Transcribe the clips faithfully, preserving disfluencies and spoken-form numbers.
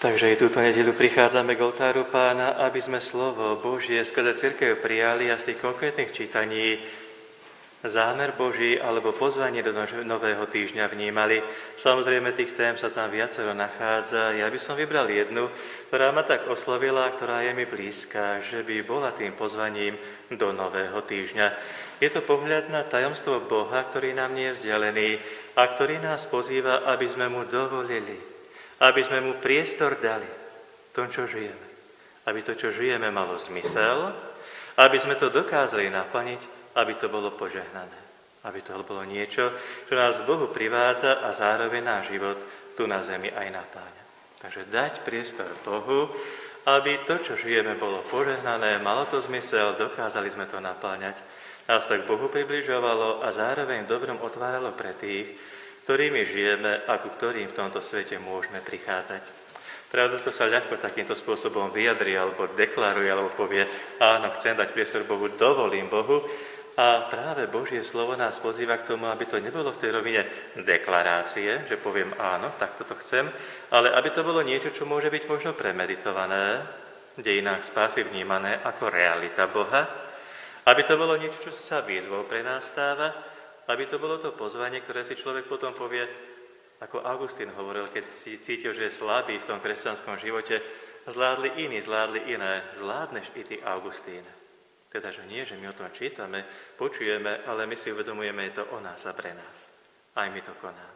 Takže i túto nedeľu prichádzame k oltáru Pána, aby sme slovo Božie skrze cirkev prijali a z tých konkrétnych čítaní zámer Boží alebo pozvanie do nového týždňa vnímali. Samozrejme, tých tém sa tam viacero nachádza. Ja by som vybral jednu, ktorá ma tak oslovila, ktorá je mi blízka, že by bola tým pozvaním do nového týždňa. Je to pohľad na tajomstvo Boha, ktorý nám nie je vzdialený a ktorý nás pozýva, aby sme mu dovolili, aby sme mu priestor dali v tom, čo žijeme. Aby to, čo žijeme, malo zmysel, aby sme to dokázali naplniť, aby to bolo požehnané. Aby to bolo niečo, čo nás k Bohu privádza a zároveň náš život tu na zemi aj napáňa. Takže dať priestor Bohu, aby to, čo žijeme, bolo požehnané, malo to zmysel, dokázali sme to napáňať. Nás tak Bohu približovalo a zároveň dobrom otváralo pre tých, ktorými žijeme a ku ktorým v tomto svete môžeme prichádzať. Pravda, to sa ľahko takýmto spôsobom vyjadri, alebo deklaruje, alebo povie, áno, chcem dať priestor Bohu, dovolím Bohu. A práve Božie slovo nás pozýva k tomu, aby to nebolo v tej rovine deklarácie, že poviem áno, tak toto chcem, ale aby to bolo niečo, čo môže byť možno premeditované, v dejinách spásy vnímané ako realita Boha, aby to bolo niečo, čo sa výzvou pre nás stáva, aby to bolo to pozvanie, ktoré si človek potom povie, ako Augustín hovoril, keď si cítil, že je slabý v tom kresťanskom živote, zvládli iní, zvládli iné, zvládneš i ty, Augustín. Teda, že nie, že my o tom čítame, počujeme, ale my si uvedomujeme, je to o nás a pre nás. Aj my to konáme.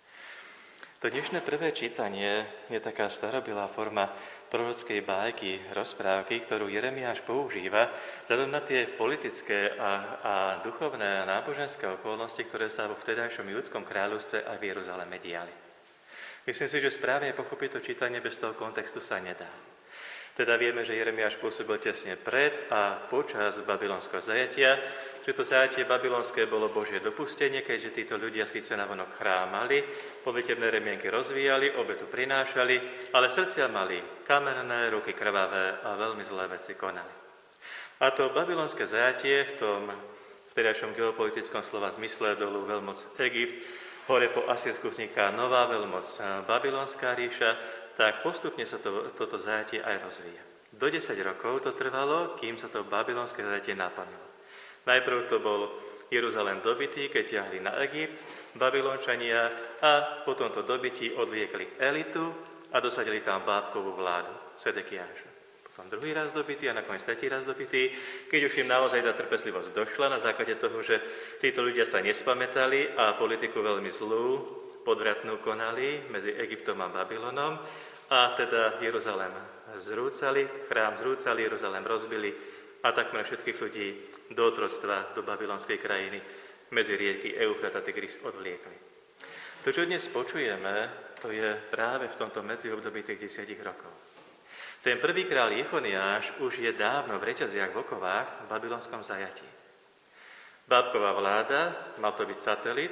To dnešné prvé čítanie je taká starobilá forma prorockej bájky, rozprávky, ktorú Jeremiáš používa vzhľadom na tie politické a, a duchovné a náboženské okolnosti, ktoré sa vo vtedajšom judskom kráľovstve a v Jeruzaleme diali. Myslím si, že správne pochopiť to čítanie bez toho kontextu sa nedá. Teda vieme, že Jeremiáš pôsobil tesne pred a počas babylonského zajatia, že to zajatie babylonské bolo Božie dopustenie, keďže títo ľudia síce navonok chrámali, modlitebné remienky rozvíjali, obetu prinášali, ale srdcia mali kamenné, ruky krvavé a veľmi zlé veci konali. A to babylonské zajatie v tom vtedajšom geopolitickom slova zmysle dolu veľmoc Egypt, hore po Asýrsku vzniká nová veľmoc babylonská ríša, tak postupne sa to, toto zajatie aj rozvíja. Do desať rokov to trvalo, kým sa to babylonské zajatie naplnilo. Najprv to bol Jeruzalém dobytý, keď ťahli na Egypt, Babylončania a po tomto dobytí odliekli elitu a dosadili tam bábkovú vládu, Sedekiáša. Potom druhý raz dobytý a nakoniec tretí raz dobytý, keď už im naozaj tá trpezlivosť došla na základe toho, že títo ľudia sa nespamätali a politiku veľmi zlú, podvratnú konali medzi Egyptom a Babylonom a teda Jeruzalém zrúcali, chrám zrúcali, Jeruzalém rozbili a takmer všetkých ľudí do otroctva, do babylonskej krajiny medzi rieky Eufrat a Tigris odvliekli. To, čo dnes počujeme, to je práve v tomto medziobdobí tých desiatich rokov. Ten prvý kráľ Jechoniáš už je dávno v reťaziach v okovách v babylonskom zajatí. Bábková vláda, mal to byť satelit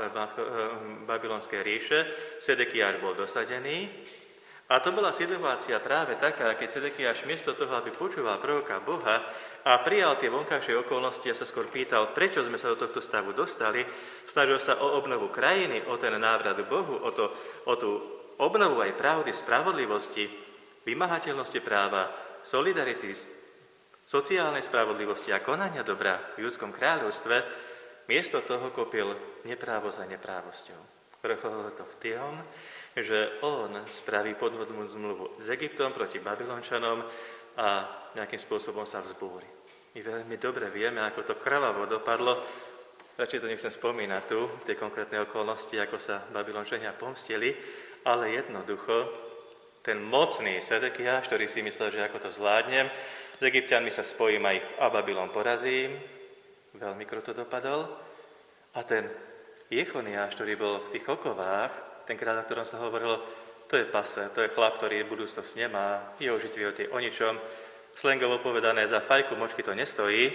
babylonskej ríše, Sedekiáš bol dosadený a to bola situácia práve taká, keď Sedekiáš miesto toho, aby počúval proroka Boha a prijal tie vonkajšie okolnosti a sa skôr pýtal, prečo sme sa do tohto stavu dostali, snažil sa o obnovu krajiny, o ten návrat Bohu, o, to, o tú obnovu aj pravdy, spravodlivosti, vymáhateľnosti práva, solidarity, sociálnej spravodlivosti a konania dobra v judskom kráľovstve, miesto toho kopil neprávosť a neprávosťou. Vrcholilo to v tom, že on spraví podvodnú zmluvu s Egyptom proti Babylončanom a nejakým spôsobom sa vzbúri. My veľmi dobre vieme, ako to krvavo dopadlo. Radšej to nechcem spomínať tu, tie konkrétne okolnosti, ako sa Babylončania pomstili, ale jednoducho ten mocný Sedekiáš, ktorý si myslel, že ako to zvládnem, s Egypťanmi sa spojím a ich a Babylon porazím. Veľmi kruto dopadol. A ten Jechoniáš, ktorý bol v tých okovách, ten kráľ, o ktorom sa hovorilo, to je pase, to je chlap, ktorý budúcnosť nemá, jeho žitvie je o ničom. Slangovo povedané, za fajku močky to nestojí,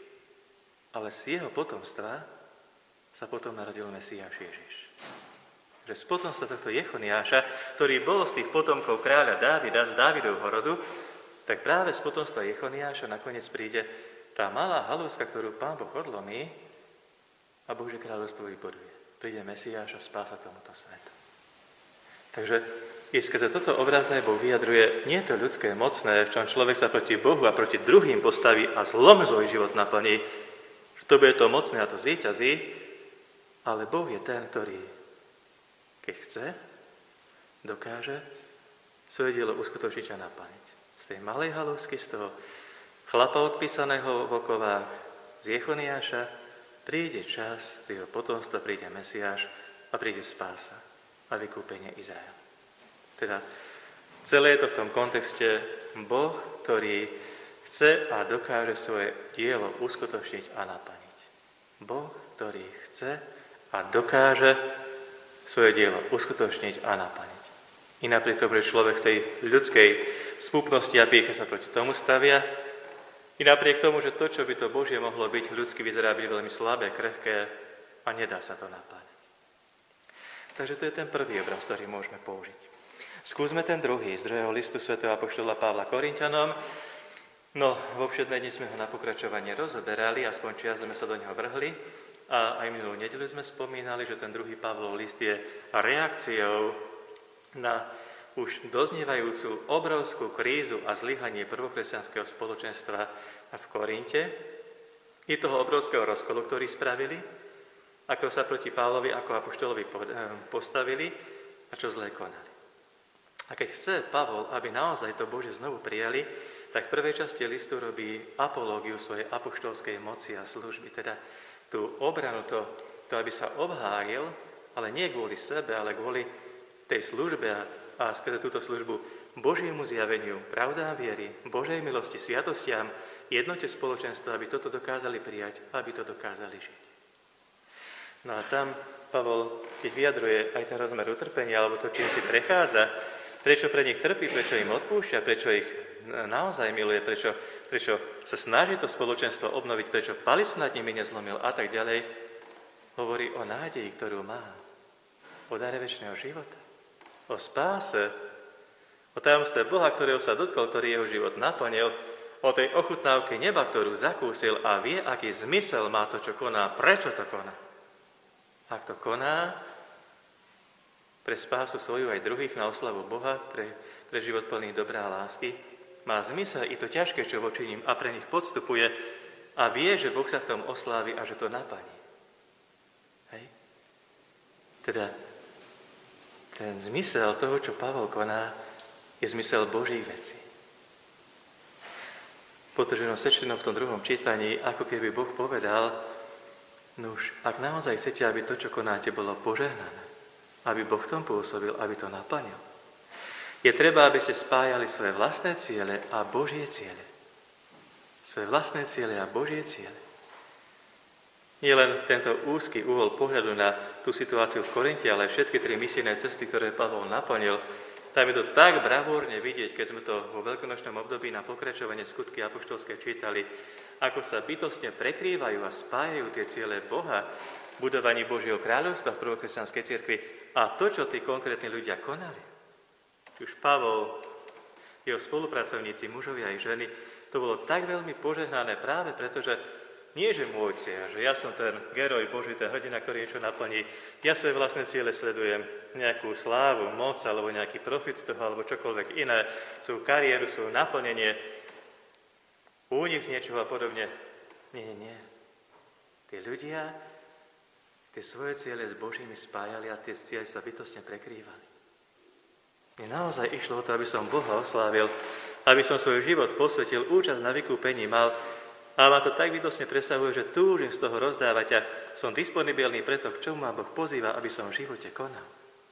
ale z jeho potomstva sa potom narodil Mesiáš Ježiš. Že z potomstva tohto Jechoniáša, ktorý bol z tých potomkov kráľa Dávida, z Dávidovho rodu, tak práve z potomstva Jechoniáša nakoniec príde tá malá halúska, ktorú Pán Boh odlomí a Božie kráľovstvo vybuduje. Príde Mesiáš a spása tomuto svetu. Takže i skrze toto obrazné Boh vyjadruje nie to ľudské mocné, v čom človek sa proti Bohu a proti druhým postaví a zlom svoj život naplní, že to bude to mocné a to zvíťazí, ale Boh je ten, ktorý, keď chce, dokáže svoje dielo uskutočniť a naplniť. Z tej malej halúsky, z toho chlapa odpísaného v okovách, z Jechoniáša, príde čas, z jeho potomstva príde Mesiáš a príde spása a vykúpenie Izraela. Teda celé je to v tom kontexte Boh, ktorý chce a dokáže svoje dielo uskutočniť a naplniť. Boh, ktorý chce a dokáže svoje dielo uskutočniť a naplniť. I napriek tomu, že človek v tej ľudskej spúpnosti a pýche sa proti tomu stavia, i napriek tomu, že to, čo by to Božie mohlo byť, ľudsky vyzerá byť veľmi slabé, krehké a nedá sa to naplniť. Takže to je ten prvý obraz, ktorý môžeme použiť. Skúsme ten druhý z druhého listu svätého apoštola Pavla Korinťanom. No, vo všedné dni sme ho na pokračovanie rozoberali, aspoň čias sme sa do neho vrhli. A aj minulú nedeľu sme spomínali, že ten druhý Pavlov list je reakciou na už doznievajúcu obrovskú krízu a zlyhanie prvokresťanského spoločenstva v Korinte i toho obrovského rozkolu, ktorý spravili, ako sa proti Pavlovi ako apoštolovi postavili a čo zlé konali. A keď chce Pavol, aby naozaj to Bože znovu prijali, tak v prvej časti listu robí apológiu svojej apoštolskej moci a služby, teda tú obranu, to, to aby sa obhájil, ale nie kvôli sebe, ale kvôli tej službe a, a skrze túto službu Božiemu zjaveniu, pravdám viery, Božej milosti, sviatostiam, jednote spoločenstva, aby toto dokázali prijať, aby to dokázali žiť. No a tam Pavol, keď vyjadruje aj ten rozmer utrpenia, alebo to, čím si prechádza, prečo pre nich trpí, prečo im odpúšťa, prečo ich naozaj miluje, prečo, prečo sa snaží to spoločenstvo obnoviť, prečo palicu nad nimi nezlomil a tak ďalej, hovorí o nádeji, ktorú má, o dare večného života, o spáse, o tajomstve Boha, ktorého sa dotkol, ktorý jeho život naplnil, o tej ochutnávke neba, ktorú zakúsil a vie, aký zmysel má to, čo koná, prečo to koná. Ak to koná pre spásu svoju aj druhých na oslavu Boha, pre, pre život plný dobrá a lásky, má zmysel i to ťažké, čo voči ním a pre nich podstupuje a vie, že Boh sa v tom oslávi a že to naplní. Hej? Teda ten zmysel toho, čo Pavol koná, je zmysel Božích vecí. Potrženou sečtenou v tom druhom čítaní, ako keby Boh povedal, nuž, ak naozaj chcete, aby to, čo konáte, bolo požehnané, aby Boh v tom pôsobil, aby to naplnil, je treba, aby ste spájali svoje vlastné ciele a Božie ciele. Svoje vlastné ciele a Božie ciele. Nie len tento úzky uhol pohľadu na tú situáciu v Korinte, ale všetky tri misijné cesty, ktoré Pavol naplnil, tam je to tak bravúrne vidieť, keď sme to vo veľkonočnom období na pokračovanie skutky apoštolské čítali, ako sa bytostne prekrývajú a spájajú tie ciele Boha v budovaní Božieho kráľovstva v prvokresťanskej cirkvi a to, čo tí konkrétni ľudia konali. Už Pavol, jeho spolupracovníci, mužovia aj ženy, to bolo tak veľmi požehnané práve preto, že nie, že môj cieľ, že ja som ten geroj Boží, ten hrdina, ktorý niečo naplní, ja svoje vlastné ciele sledujem, nejakú slávu, moc, alebo nejaký profit z toho, alebo čokoľvek iné, svoju kariéru, svoje naplnenie, únik z niečoho a podobne. Nie, nie, nie. Tí ľudia tie svoje ciele s Božími spájali a tie ciele sa bytostne prekrývali. Mne naozaj išlo o to, aby som Boha oslávil, aby som svoj život posvetil, účasť na vykúpení mal a ma to tak bytostne presahuje, že túžim z toho rozdávať a som disponibilný preto, k čomu ma Boh pozýva, aby som v živote konal.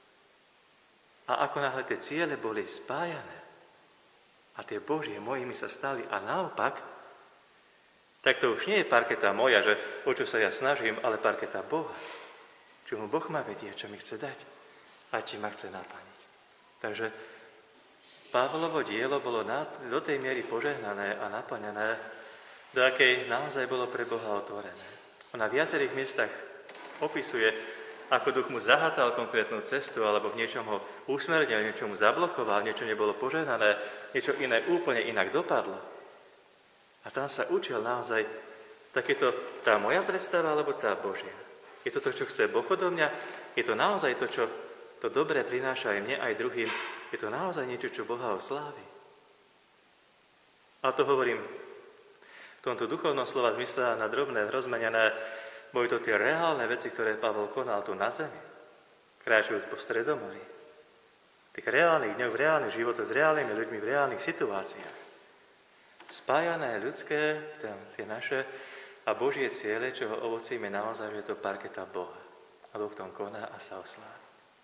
A ako náhle tie ciele boli spájané a tie Božie mojimi sa stali a naopak, tak to už nie je parketa moja, že o čo sa ja snažím, ale parketa Boha. Čo mu Boh ma vedie, čo mi chce dať a či ma chce naplniť. Takže Pavlovo dielo bolo do tej miery požehnané a naplnené, do akej naozaj bolo pre Boha otvorené. On na viacerých miestach opisuje, ako Duch mu zahátal konkrétnu cestu, alebo v niečom ho usmernil, niečo mu zablokoval, niečo nebolo požehnané, niečo iné úplne inak dopadlo. A tam sa učil naozaj, tak je to tá moja predstava, alebo tá Božia. Je to to, čo chce Boh odo mňa? Je to naozaj to, čo to dobré prináša aj mne, aj druhým, je to naozaj niečo, čo Boha oslávi. A to hovorím v tomto duchovnom slova zmysle na drobné, rozmenené, boli to tie reálne veci, ktoré Pavol konal tu na zemi, kráčajúc po Stredomorí. V tých reálnych dňoch, v reálnych životoch, s reálnymi ľuďmi, v reálnych situáciách. Spájané ľudské, tie naše a Božie ciele, čoho ovocím je naozaj, že je to parketa Boha. A Boh tom koná a sa oslávi.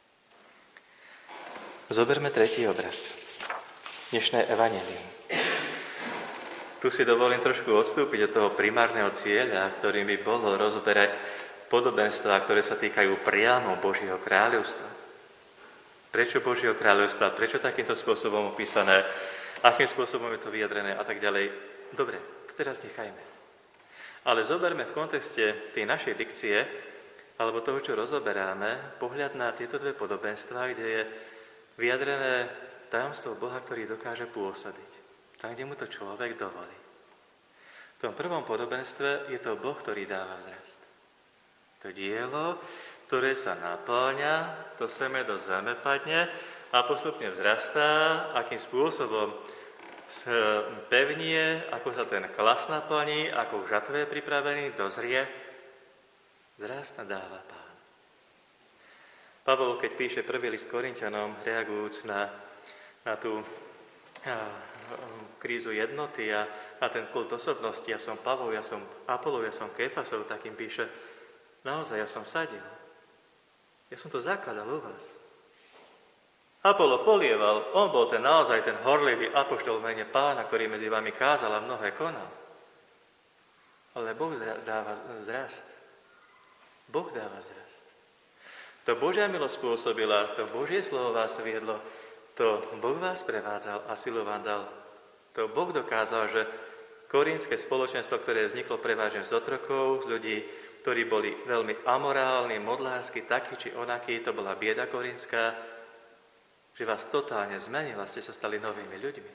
Zoberme tretí obraz. Dnešné evanjelium. Tu si dovolím trošku odstúpiť od toho primárneho cieľa, ktorým by bolo rozoberať podobenstvá, ktoré sa týkajú priamo Božieho kráľovstva. Prečo Božieho kráľovstva? Prečo takýmto spôsobom opísané? Akým spôsobom je to vyjadrené a tak ďalej? Dobre, to teraz nechajme. Ale zoberme v kontexte tej našej dikcie, alebo toho, čo rozoberáme, pohľad na tieto dve podobenstvá, kde je vyjadrené tajomstvo Boha, ktorý dokáže pôsobiť. Tam, kde mu to človek dovolí. V tom prvom podobenstve je to Boh, ktorý dáva vzrast. To dielo, ktoré sa naplňa, to seme do zeme padne a postupne vzrastá, akým spôsobom pevnie, ako sa ten klas naplní, ako v žatve je pripravený, dozrie, vzrast dáva Pán. Pavol, keď píše prvý list Korinťanom, reagujúc na, na tú a, krízu jednoty a na ten kult osobnosti, ja som Pavol, ja som Apolov, ja som Kéfasov, tak im píše, naozaj ja som sadil. Ja som to zakladal u vás. Apollo polieval, on bol ten naozaj ten horlivý apoštol v mene Pána, ktorý medzi vami kázal a mnohé konal. Ale Boh dáva vzrast. Boh dáva vzrast. To Božia milosť spôsobila, to Božie slovo vás viedlo, to Boh vás prevádzal a silu vám dal. To Boh dokázal, že korínske spoločenstvo, ktoré vzniklo prevažne z otrokov, z ľudí, ktorí boli veľmi amorálni, modlársky, takí či onakí, to bola bieda korínska, že vás totálne zmenila, ste sa stali novými ľuďmi.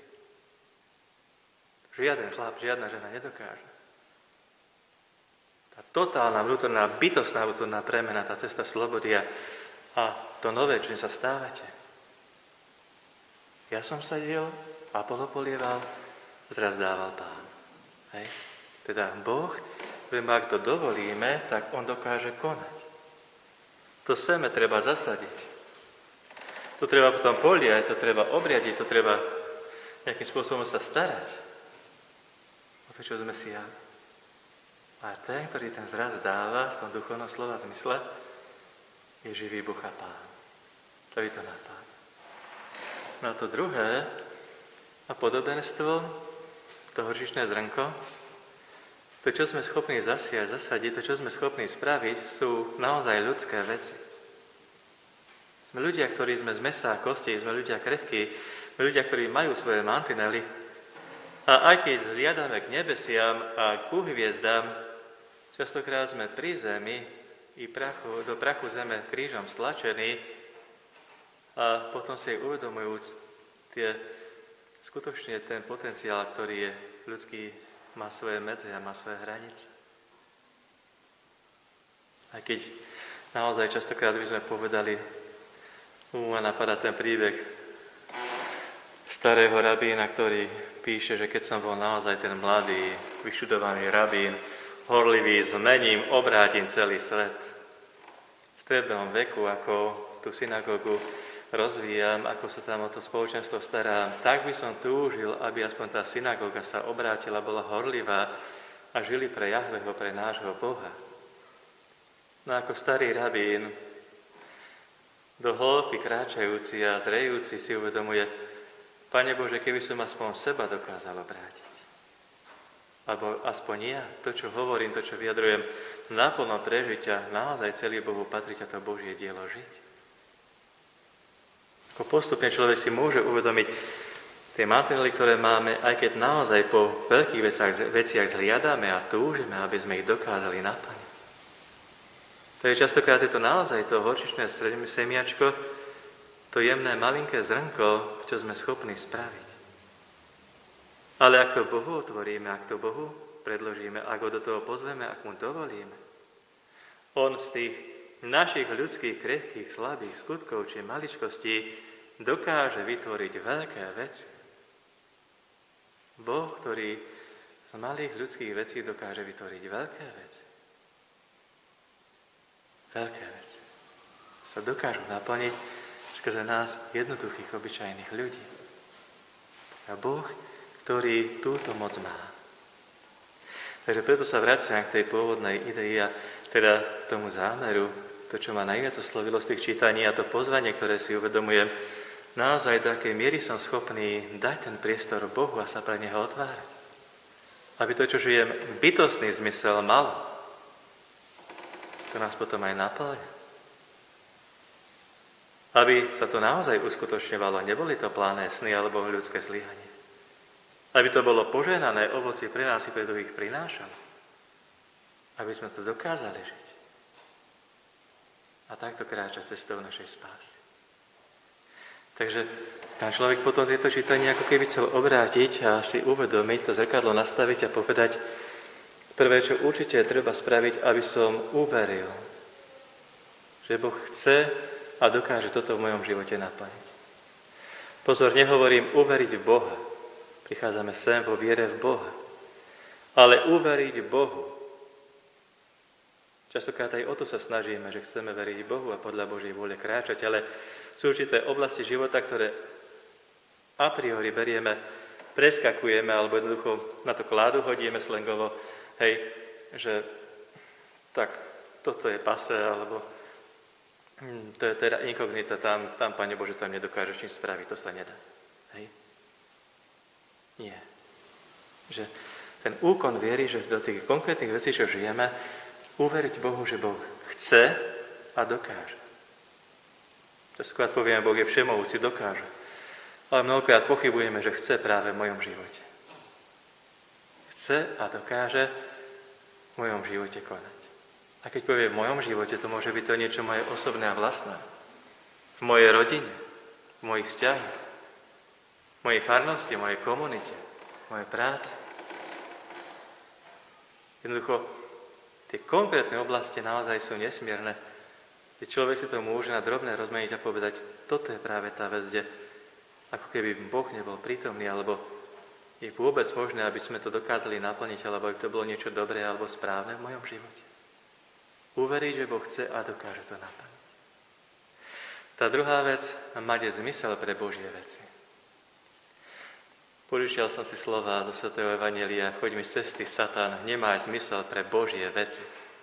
Žiaden chlap, žiadna žena nedokáže. Tá totálna vnútorná, bytostná vnútorná premena, tá cesta slobody a, a to nové, čím sa stávate. Ja som sadil, Apollo polieval, vzrast dával Pán. Hej? Teda Boh, ktorým ak to dovolíme, tak on dokáže konať. To seme treba zasadiť. To treba potom poliať, to treba obriadiť, to treba nejakým spôsobom sa starať o to, čo sme si jali. A ten, ktorý ten zraz dáva v tom duchovnom slova zmysle, je živý Boh a Pán. Ktorý to napáda. No a to druhé, a podobenstvo, to horčičné zrnko, to, čo sme schopní zasiať, zasadiť, to, čo sme schopní spraviť, sú naozaj ľudské veci. Sme ľudia, ktorí sme z mesa a kosti, sme ľudia krehkí, sme ľudia, ktorí majú svoje mantinely. A aj keď zliadame k nebesiam a k hviezdám, častokrát sme pri zemi i prachu, do prachu zeme krížom stlačení a potom si uvedomujúc tie, skutočne ten potenciál, ktorý je ľudský, má svoje medze a má svoje hranice. Aj keď naozaj častokrát by sme povedali, u ma napadá ten príbeh starého rabína, ktorý píše, že keď som bol naozaj ten mladý, vyštudovaný rabín, horlivý, zmením, obrátim celý svet. V strednom veku, ako tú synagógu rozvíjam, ako sa tam o to spoločenstvo starám, tak by som túžil, aby aspoň tá synagóga sa obrátila, bola horlivá a žili pre Jahveho, pre nášho Boha. No ako starý rabín, do hĺbky kráčajúci a zrejúci si uvedomuje, Pane Bože, keby som aspoň seba dokázal obrátiť. Alebo aspoň ja, to, čo hovorím, to, čo vyjadrujem, naplno prežiť a naozaj celý Bohu patriť a to Božie dielo žiť. Ako postupne človek si môže uvedomiť tie mantinely, ktoré máme, aj keď naozaj po veľkých veciach, veciach zhliadáme a túžime, aby sme ich dokázali naplniť. Takže častokrát je to naozaj to horčičné semiačko, to jemné malinké zrnko, čo sme schopní spraviť. Ale ak to Bohu otvoríme, ak to Bohu predložíme, ak ho do toho pozveme, ak mu dovolíme, on z tých našich ľudských, krehkých, slabých skutkov či maličkostí dokáže vytvoriť veľké veci. Boh, ktorý z malých ľudských vecí dokáže vytvoriť veľké veci. Veľké veci sa dokážu naplniť skrze nás jednoduchých, obyčajných ľudí. A Boh, ktorý túto moc má. Takže preto sa vraciam k tej pôvodnej idei a teda tomu zámeru, to, čo ma najviac oslovilo z tých čítaní a to pozvanie, ktoré si uvedomujem, naozaj do akej miery som schopný dať ten priestor Bohu a sa pre Neho otvárať. Aby to, čo žijem, bytostný zmysel malo. To nás potom aj naplňa. Aby sa to naozaj uskutočňovalo, neboli to pláné sny alebo ľudské zlyhanie. Aby to bolo požehnané ovocie pre nás i pre druhých prinášalo. Aby sme to dokázali žiť. A takto kráčať cestou našej spásy. Takže ten človek potom tieto čítanie ako keby chcel obrátiť a si uvedomiť, to zrkadlo nastaviť a povedať, prvé, čo určite treba spraviť, aby som uveril, že Boh chce a dokáže toto v mojom živote naplniť. Pozor, nehovorím uveriť v Boha. Prichádzame sem vo viere v Boha. Ale uveriť Bohu. Častokrát aj o to sa snažíme, že chceme veriť Bohu a podľa Božej vôle kráčať, ale sú určité oblasti života, ktoré a priori berieme, preskakujeme, alebo jednoducho na to kládu hodíme slangovo, hej, že tak toto je pase, alebo hm, to je teda inkognita, tam, tam, Pane Bože, tam nedokážeš nič spraviť, to sa nedá. Hej? Nie. Že ten úkon viery, že do tých konkrétnych vecí, čo žijeme, uveriť Bohu, že Boh chce a dokáže. Častokrát povieme, Boh je všemohúci, dokáže. Ale mnohokrát pochybujeme, že chce práve v mojom živote. Chce a dokáže v mojom živote konať. A keď povie v mojom živote, to môže byť to niečo moje osobné a vlastné. V mojej rodine, v mojich vzťahoch, v mojej farnosti, v mojej komunite, v mojej práci. Jednoducho, tie konkrétne oblasti naozaj sú nesmierne. Keď človek si to môže na drobné rozmeniť a povedať, toto je práve tá vec, kde ako keby Boh nebol prítomný, alebo je vôbec možné, aby sme to dokázali naplniť, alebo aby to bolo niečo dobré alebo správne v mojom živote. Uveriť, že Boh chce a dokáže to naplniť. Tá druhá vec, mať zmysel pre Božie veci. Požičial som si slova zo svätého Evanjelia, choď mi z cesty, Satan, nemáš zmysel pre Božie veci.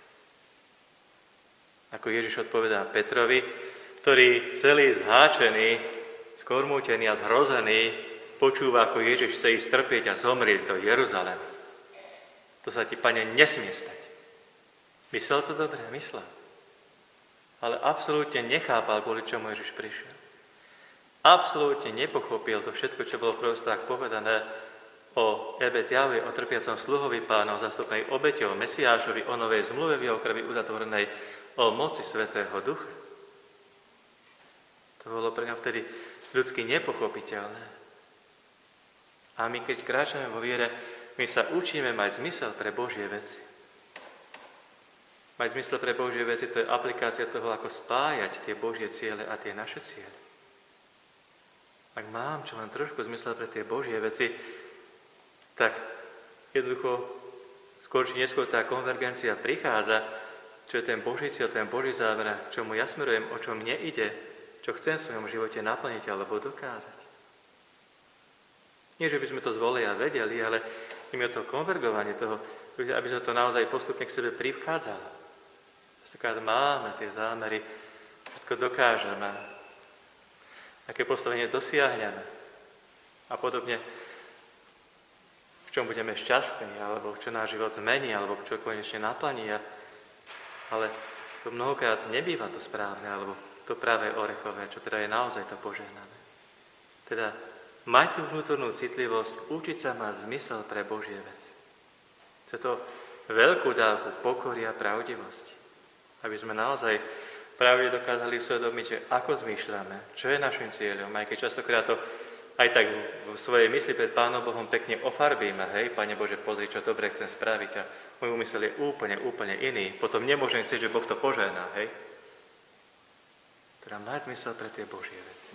Ako Ježiš odpovedá Petrovi, ktorý celý zháčený, skormútený a zhrozený, počúva, ako Ježiš chce ísť trpieť a zomrieť do Jeruzalema. To sa ti, Pane, nesmie stať. Myslel to dobre? Myslel. Ale absolútne nechápal, kvôli čomu Ježiš prišiel. Absolútne nepochopil to všetko, čo bolo v prostách povedané o Ebet Jahve, o trpiacom sluhovi Pána, o zastupnej obeťou, Mesiášovi, o novej zmluve v jeho krvi uzatvorenej, o moci Svätého Ducha. To bolo pre ňa vtedy ľudsky nepochopiteľné. A my, keď kráčame vo viere, my sa učíme mať zmysel pre Božie veci. Mať zmysel pre Božie veci, to je aplikácia toho, ako spájať tie Božie ciele a tie naše ciele. Ak mám čo len trošku zmysel pre tie Božie veci, tak jednoducho skôr či neskôr tá konvergencia prichádza, čo je ten Boží cieľ, ten Boží záver, čomu ja smerujem, o čom mne ide, čo chcem v svojom živote naplniť alebo dokázať. Nie, že by sme to zvolili a vedeli, ale im je to konvergovanie toho, aby sme to naozaj postupne k sebe prichádzalo. Častokrát máme tie zámery, všetko dokážeme, aké postavenie dosiahneme a podobne, v čom budeme šťastní, alebo čo náš život zmení, alebo čo konečne naplní. Ale to mnohokrát nebýva to správne, alebo to práve orechové, čo teda je naozaj to požehnané. Teda mať tú vnútornú citlivosť, učiť sa mať zmysel pre Božie veci. Chce to veľkú dávku pokory a pravdivosti, aby sme naozaj práve dokázali uvedomiť, že ako zmýšľame, čo je našim cieľom, aj keď častokrát to aj tak v svojej mysli pred Pánom Bohom pekne ofarbíme, hej, Pane Bože, pozri, čo dobre chcem spraviť a môj úmysel je úplne, úplne iný. Potom nemôžem chcieť, že Boh to požehná, hej. ktorá má zmysel pre tie Božie veci.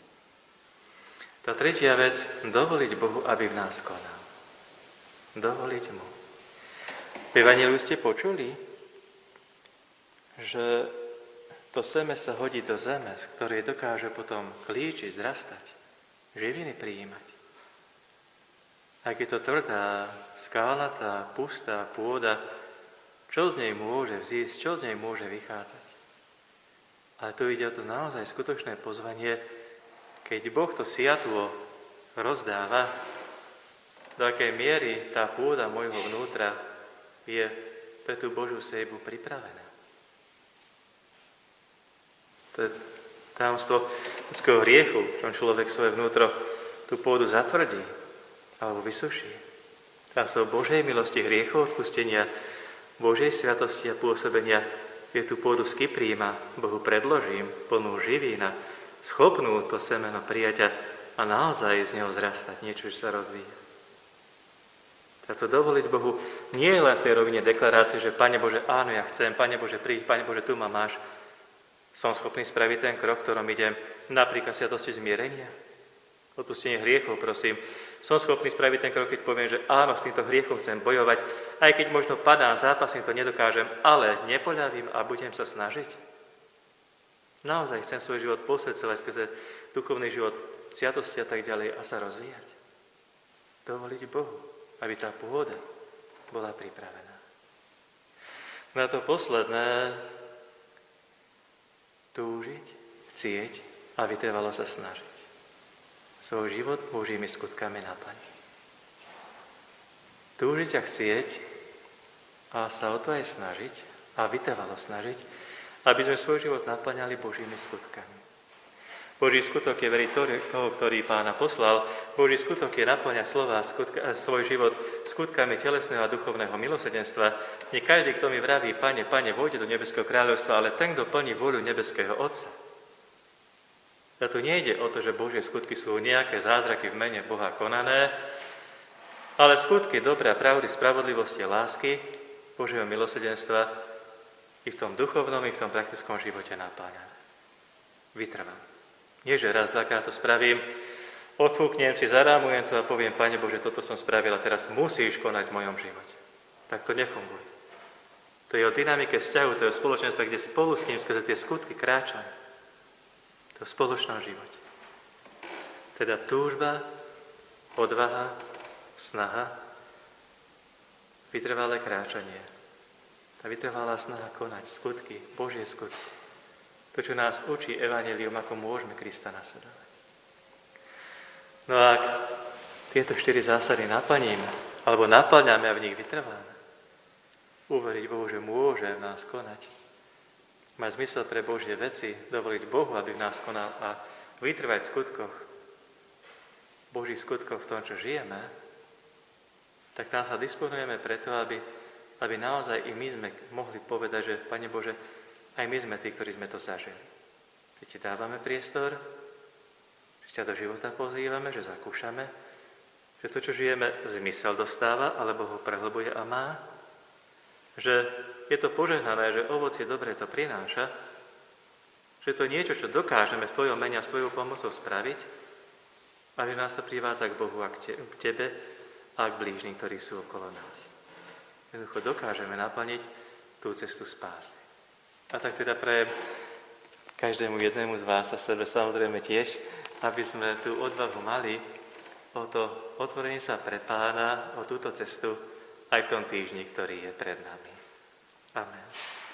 Tá tretia vec, dovoliť Bohu, aby v nás konal. Dovoliť mu. V Evanjeliu ste počuli, že to seme sa hodí do zeme, z ktorej dokáže potom klíčiť, zrastať, živiny prijímať. Ak je to tvrdá, skálnatá, pustá pôda, čo z nej môže vzísť, čo z nej môže vychádzať. Ale tu ide o to naozaj skutočné pozvanie, keď Boh to siatlo rozdáva, do akej miery tá pôda môjho vnútra je pre tú Božiu sejbu pripravená. To je tajomstvo ľudského hriechu, v čom človek svoje vnútro tú pôdu zatvrdí alebo vysuší. Tajomstvo Božej milosti, hriechov, odpustenia, Božej sviatosti a pôsobenia je tú pôdu skypríma, Bohu predložím, plnú živín a schopnú to semeno prijať a naozaj z neho zrastať, niečo, čo sa rozvíja. Táto dovoliť Bohu nie je len v tej rovine deklarácie, že Pane Bože, áno, ja chcem, Pane Bože, príď, Pane Bože, tu ma máš. Som schopný spraviť ten krok, ktorom idem, napríklad sviatosti zmierenia, odpustenie hriechov, prosím. Som schopný spraviť ten krok, keď poviem, že áno, s týmto hriechom chcem bojovať, aj keď možno padám, zápasím, to nedokážem, ale nepoľavím a budem sa snažiť. Naozaj chcem svoj život posvedcovať skrze duchovný život, sviatosti a tak ďalej a sa rozvíjať. Dovoliť Bohu, aby tá pôda bola pripravená. Na to posledné, túžiť, chcieť a vytrvalo sa snažiť. Svoj život Božími skutkami naplniť. Túžiť a chcieť a sa o to aj snažiť a vytrvalo snažiť, aby sme svoj život naplňali Božími skutkami. Boží skutok je veriť toho, ktorý Pána poslal. Boží skutok je naplňať slova, skutka, svoj život skutkami telesného a duchovného milosrdenstva. Nie každý, kto mi vraví, Pane, Pane, vojde do nebeského kráľovstva, ale ten, kto plní voľu nebeského Otca. A tu nejde o to, že Božie skutky sú nejaké zázraky v mene Boha konané, ale skutky dobra, pravdy, spravodlivosti a lásky, Božieho milosrdenstva i v tom duchovnom, i v tom praktickom živote naplňané. Vytrvám. Nie, že raz, dvakrát to spravím, odfúknem si, zarámujem to a poviem, Pane Bože, toto som spravil a teraz musíš konať v mojom živote. Tak to nefunguje. To je o dynamike vzťahu, to je o spoločenstve, kde spolu s ním skrze tie skutky kráčame. To v spoločnom živote. Teda túžba, odvaha, snaha, vytrvalé kráčanie. Tá vytrvalá snaha konať skutky, Božie skutky. To, čo nás učí Evanjelium, ako môžeme Krista nasledovať. No a ak tieto štyri zásady naplníme, alebo naplňame a v nich vytrváme, uveriť Bohu, že môže v nás konať, má zmysel pre Božie veci, dovoliť Bohu, aby v nás konal a vytrvať v skutkoch, Božích skutkoch v tom, čo žijeme, tak tam sa disponujeme preto, aby, aby naozaj i my sme mohli povedať, že Pane Bože, aj my sme tí, ktorí sme to zažili. Že ti dávame priestor, že ťa do života pozývame, že zakúšame, že to, čo žijeme, zmysel dostáva, alebo ho prehlbuje a má, že je to požehnané, že ovocie dobre to prináša, že to je niečo, čo dokážeme v tvojom mene a s tvojou pomocou spraviť a že nás to privádza k Bohu a k tebe a k blížnym, ktorí sú okolo nás. Jednoducho dokážeme naplniť tú cestu spásy. A tak teda pre každému jednému z vás a sebe samozrejme tiež, aby sme tú odvahu mali o to otvorenie sa pre Pána, o túto cestu aj v tom týždni, ktorý je pred nami. Amen.